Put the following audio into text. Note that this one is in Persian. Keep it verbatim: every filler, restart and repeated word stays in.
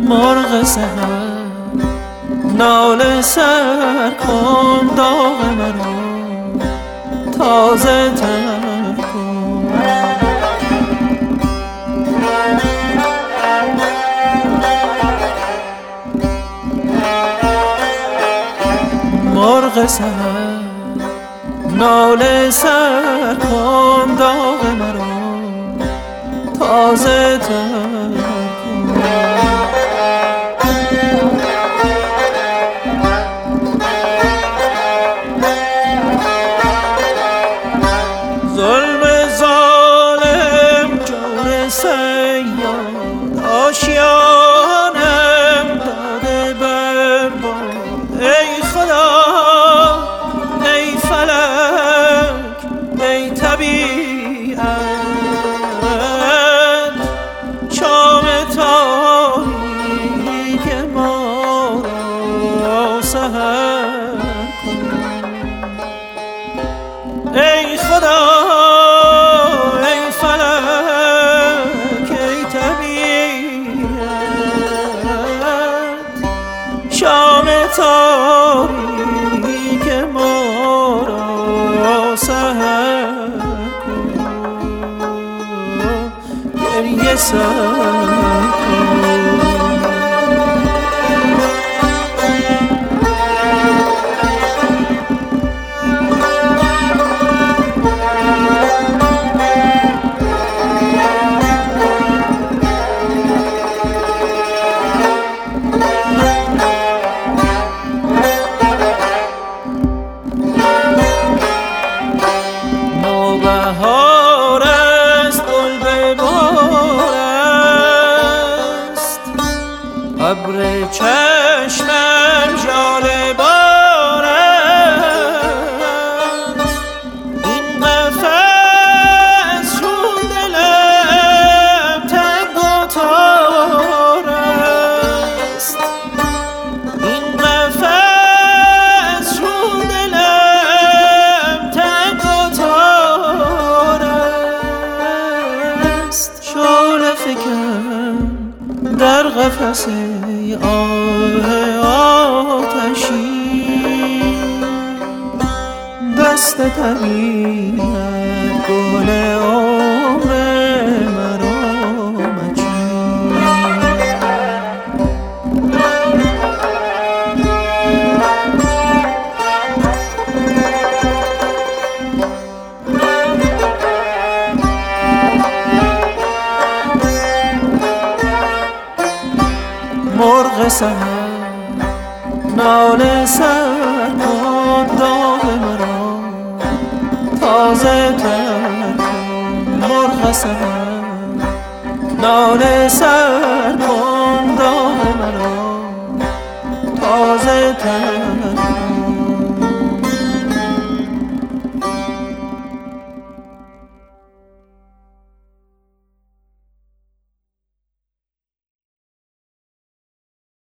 مرغ سحر ناله سر کن، داغ مرا تازه تر کن. مرغ سحر ناله سر کن، داغ مرا تازه تر کن. ظلم ظالم جور سیاد آشیانم داده بر باد. ای خدا ای فلک ای طبیعت، شام تاریک ما را سحر کن. ای خدا ای فلک ای طبیعت، شام تاریک ما را سحر کن. گریه سر کن. بهار است گل به بار است، ابر چشمم ژاله بار است. این قفس چون دلم تنگ و تار است. این قفس چون دلم تنگ و تار است. شعله فکن در قفس آه آتشی، دست طبیعت گل عمر مرا مچین. مرغ سحر ناله سر کن، داغ مرا تازه تر کن. مرغ سحر ناله سر کن،